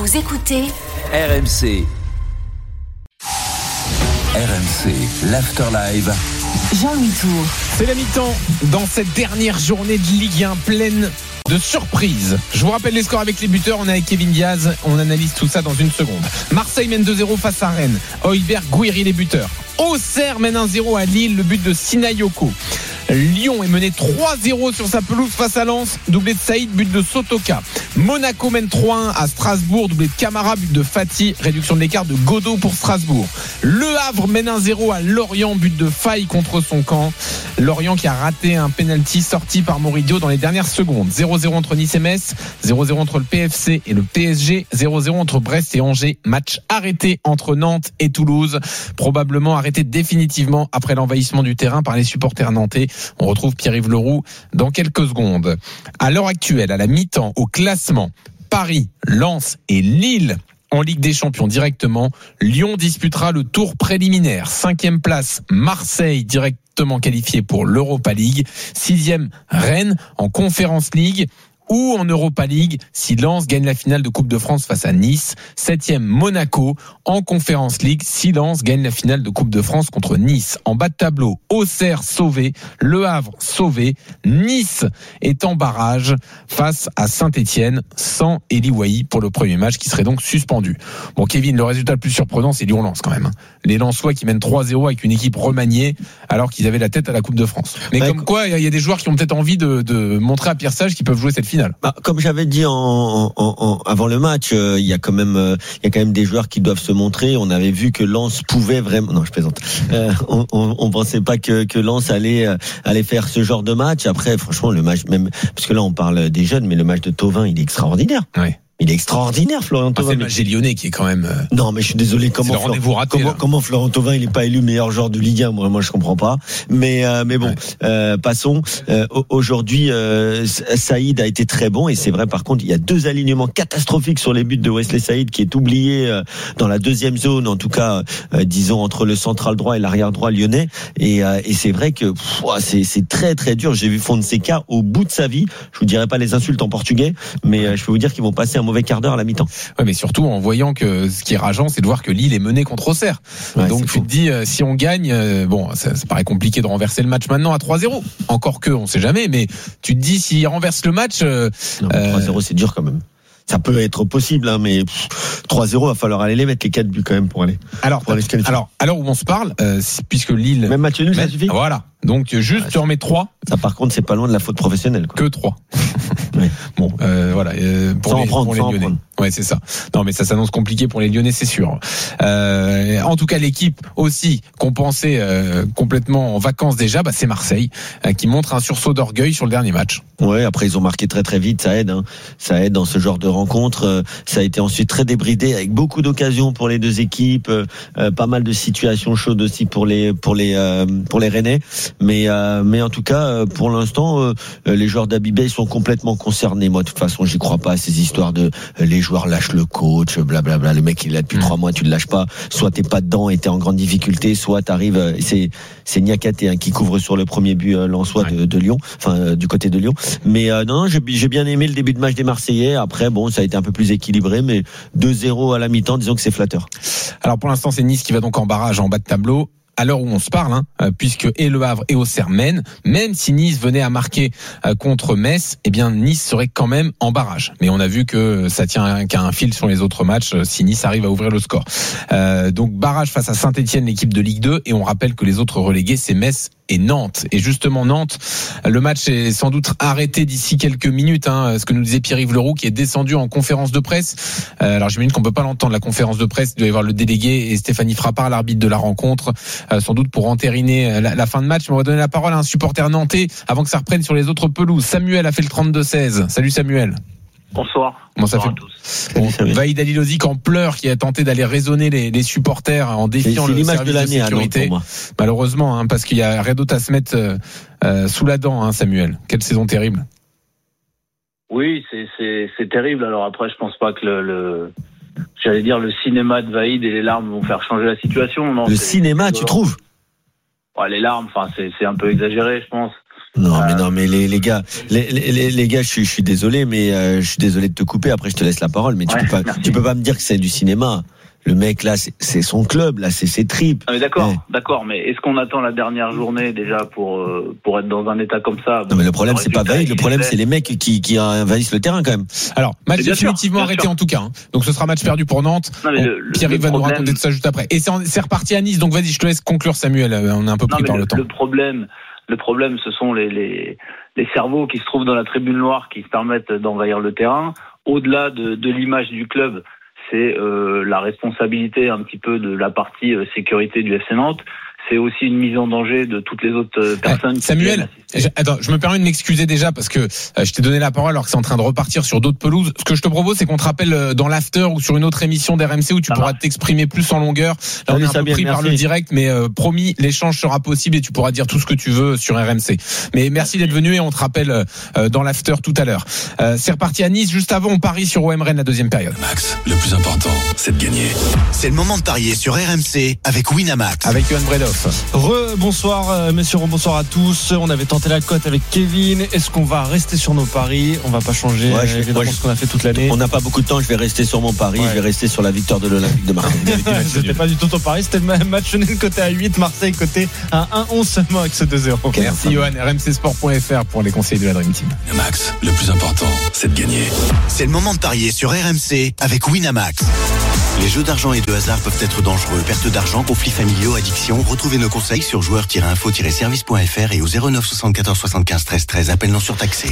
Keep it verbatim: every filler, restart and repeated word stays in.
Vous écoutez R M C. R M C, l'Afterlive. Jean-Louis Tour. C'est la mi-temps dans cette dernière journée de Ligue un pleine de surprises. Je vous rappelle les scores avec les buteurs. On est avec Kevin Diaz. On analyse tout ça dans une seconde. Marseille mène deux zéro face à Rennes. Højbjerg, Gouiri les buteurs. Auxerre mène un zéro à Lille. Le but de Sinayoko. Lyon est mené trois zéro sur sa pelouse face à Lens, doublé de Saïd, but de Sotoka. Monaco mène trois un à Strasbourg, doublé de Camara, but de Fati, réduction de l'écart de Godot pour Strasbourg. Le Havre mène un zéro à Lorient, but de Faye contre son camp. Lorient qui a raté un penalty sorti par Moridio dans les dernières secondes. zéro zéro entre Nice et Metz, zéro zéro entre le P F C et le P S G, zéro zéro entre Brest et Angers. Match arrêté entre Nantes et Toulouse, probablement arrêté définitivement après l'envahissement du terrain par les supporters nantais. On retrouve Pierre-Yves Leroux dans quelques secondes. À l'heure actuelle, à la mi-temps, au classement, Paris, Lens et Lille en Ligue des Champions directement. Lyon disputera le tour préliminaire. Cinquième place, Marseille directement qualifié pour l'Europa League. Sixième, Rennes en Conference League. Ou en Europa League, si Lens gagne la finale de Coupe de France face à Nice. Septième, Monaco en Conference League, si Lens gagne la finale de Coupe de France contre Nice. En bas de tableau, Auxerre sauvé, Le Havre sauvé, Nice est en barrage face à Saint-Etienne sans Eli Wahi pour le premier match qui serait donc suspendu. Bon, Kevin, le résultat le plus surprenant, c'est Lyon-Lens quand même. Les Lensois qui mènent trois zéro avec une équipe remaniée alors qu'ils avaient la tête à la Coupe de France. Mais bah, comme quoi, il y a des joueurs qui ont peut-être envie de, de montrer à Pierre Sage qu'ils peuvent jouer cette finale. Bah, comme j'avais dit en, en, en, avant le match, il euh, y a quand même, euh, il y a quand même des joueurs qui doivent se montrer. On avait vu que Lens pouvait vraiment. Non, je plaisante. Euh, on, on, on pensait pas que, que Lens allait, euh, allait faire ce genre de match. Après, franchement, le match même, parce que là, on parle des jeunes, mais le match de Thauvin, il est extraordinaire. Oui. Il est extraordinaire, Florent Thauvin. Ah, c'est le match des Lyonnais qui est quand même. Euh... Non, mais je suis désolé. Comment, Florent, raté, comment, comment Florent Thauvin, il est pas élu meilleur joueur de Ligue un? Moi, moi, je comprends pas. Mais, euh, mais bon, ouais. euh, passons. Euh, aujourd'hui, euh, Saïd a été très bon et c'est vrai. Par contre, il y a deux alignements catastrophiques sur les buts de Wesley Saïd qui est oublié euh, dans la deuxième zone, en tout cas, euh, disons entre le central droit et l'arrière droit lyonnais. Et, euh, et c'est vrai que pff, c'est, c'est très très dur. J'ai vu Fonseca au bout de sa vie. Je vous dirai pas les insultes en portugais, mais euh, je peux vous dire qu'ils vont passer un mauvais quart d'heure à la mi-temps. Ouais, mais surtout en voyant que ce qui est rageant, c'est de voir que Lille est menée contre Auxerre. Ouais, donc tu fou. te dis, euh, si on gagne, euh, bon, ça, ça paraît compliqué de renverser le match maintenant à trois zéro. Encore que, on sait jamais, mais tu te dis, s'il renverse le match... Euh, non, euh, trois zéro, c'est dur quand même. Ça peut être possible, hein, mais pff, trois zéro, il va falloir aller les mettre les quatre buts quand même pour aller. Alors, pour aller alors à l'heure où on se parle, euh, puisque Lille... Même match nul, ça suffit. Voilà. Donc juste, ouais, tu en mets trois. Ça, par contre, c'est pas loin de la faute professionnelle, quoi. Que trois. Oui. Bon, euh, voilà. Euh, pour sans les, en prendre, pour les sans Lyonnais. en prendre. Ouais, c'est ça. Non, mais ça s'annonce compliqué pour les Lyonnais, c'est sûr. Euh, en tout cas, l'équipe aussi qu'on pensait euh, complètement en vacances déjà, bah, c'est Marseille euh, qui montre un sursaut d'orgueil sur le dernier match. Ouais, après ils ont marqué très très vite, ça aide. Hein. Ça aide dans ce genre de rencontre. Euh, ça a été ensuite très débridé avec beaucoup d'occasions pour les deux équipes, euh, pas mal de situations chaudes aussi pour les pour les euh, pour les Rennais. Mais euh, mais en tout cas, pour l'instant, euh, les joueurs d'Abibay sont complètement concernés. Moi, de toute façon, j'y crois pas à ces histoires de euh, les joueurs lâchent le coach, blablabla. Le mec il est là depuis trois mois, tu le lâches pas. Soit t'es pas dedans et t'es en grande difficulté, soit t'arrives. Euh, c'est c'est Niakhaté hein, qui couvre sur le premier but euh, lensois de, de Lyon, enfin euh, du côté de Lyon. Mais euh, non, j'ai, j'ai bien aimé le début de match des Marseillais. Après, bon, ça a été un peu plus équilibré, mais deux zéro à la mi-temps, disons que c'est flatteur. Alors pour l'instant, c'est Nice qui va donc en barrage en bas de tableau. À l'heure où on se parle, hein, puisque et Le Havre et Auxerre mènent, même si Nice venait à marquer euh, contre Metz, eh bien Nice serait quand même en barrage. Mais on a vu que ça tient qu'à un fil sur les autres matchs si Nice arrive à ouvrir le score. Euh, donc barrage face à Saint-Etienne, l'équipe de Ligue deux, et on rappelle que les autres relégués, c'est Metz et Nantes. Et justement Nantes, le match est sans doute arrêté d'ici quelques minutes, hein, ce que nous disait Pierre-Yves Leroux qui est descendu en conférence de presse. Euh, alors j'imagine qu'on peut pas l'entendre, la conférence de presse, il doit y avoir le délégué et Stéphanie Frappard, l'arbitre de la rencontre, euh, sans doute pour entériner la, la fin de match. Mais on va donner la parole à un supporter nantais avant que ça reprenne sur les autres pelouses. Samuel a fait le trente-deux seize. Salut Samuel. Bonsoir. Bon, ça Bonsoir fait... à tous. Bon, Vahid Halilovic en pleurs qui a tenté d'aller raisonner les, les supporters en défiant c'est, c'est le service de, l'année, de sécurité. pour moi. Malheureusement, hein, parce qu'il y a rien d'autre à se mettre euh, euh, sous la dent, hein, Samuel. Quelle saison terrible. Oui, c'est, c'est, c'est terrible. Alors après, je pense pas que le, le, j'allais dire le cinéma de Vahid et les larmes vont faire changer la situation. Non, le c'est, cinéma, c'est tu trouves? Ouais, les larmes, enfin, c'est, c'est un peu exagéré, je pense. Non, Euh, mais non, mais les, les gars, les, les, les gars, je suis, je suis désolé, mais euh, je suis désolé de te couper. Après, je te laisse la parole, mais tu Ouais, peux pas, merci. tu peux pas me dire que c'est du cinéma. Le mec là, c'est, c'est son club, là, c'est ses tripes. Ah, mais d'accord, Ouais. d'accord, mais est-ce qu'on attend la dernière journée déjà pour euh, pour être dans un état comme ça? Non, mais le problème, c'est pas résultat, Vaïd, le il problème, est c'est les mecs qui, qui envahissent le terrain, quand même. Alors, match Mais bien sûr, définitivement bien arrêté sûr. en tout cas. hein. Donc ce sera match perdu pour Nantes. Non, mais Bon, le- le- Pierre-Yves le va nous problème- raconter tout ça juste après. Et c'est, en- c'est reparti à Nice. Donc vas-y, je te laisse conclure, Samuel. Euh, On est un peu Non, pris mais par le, le temps. le problème, le problème, ce sont les, les, les cerveaux qui se trouvent dans la tribune noire qui se permettent d'envahir le terrain. Au-delà de, de l'image du club, c'est euh, la responsabilité un petit peu de la partie euh, sécurité du F C Nantes. C'est aussi une mise en danger de toutes les autres euh, personnes. Eh, qui Samuel, viennent assister. je, attends, je me permets de m'excuser déjà parce que euh, je t'ai donné la parole alors que c'est en train de repartir sur d'autres pelouses. Ce que je te propose, c'est qu'on te rappelle euh, dans l'after ou sur une autre émission d'R M C où tu Ça pourras marche. t'exprimer plus en longueur. Là, on Salut, est un peu Samuel, pris par merci. le direct, mais euh, promis, l'échange sera possible et tu pourras dire tout ce que tu veux sur R M C. Mais merci d'être venu et on te rappelle euh, dans l'after tout à l'heure. Euh, c'est reparti à Nice. Juste avant, on parie sur O M Rennes la deuxième période. Max, le plus important, c'est de gagner. C'est le moment de parier sur R M C avec Winamax. Avec Johan Bredoff. Re, bonsoir euh, messieurs, bonsoir à tous. On avait tenté la cote avec Kevin. Est-ce qu'on va rester sur nos paris? On va pas changer Ouais, euh, je- évidemment moi, je- ce qu'on a fait toute l'année. On n'a pas beaucoup de temps, je vais rester sur mon pari, Ouais. je vais rester sur la victoire de l'Olympique de Marseille. C'était pas du tout ton pari, c'était le match nul côté à huit, Marseille côté à un onze seulement avec ce deux zéro. Merci Johan. R M C sport point F R pour les conseils de la Dream Team. Max, le plus important, c'est de gagner. C'est le moment de parier sur R M C avec Winamax. Les jeux d'argent et de hasard peuvent être dangereux. Perte d'argent, conflits familiaux, addiction. Retrouvez nos conseils sur joueurs tiret info tiret service point F R et au zéro neuf soixante-quatorze soixante-quinze treize treize. Appel non surtaxé.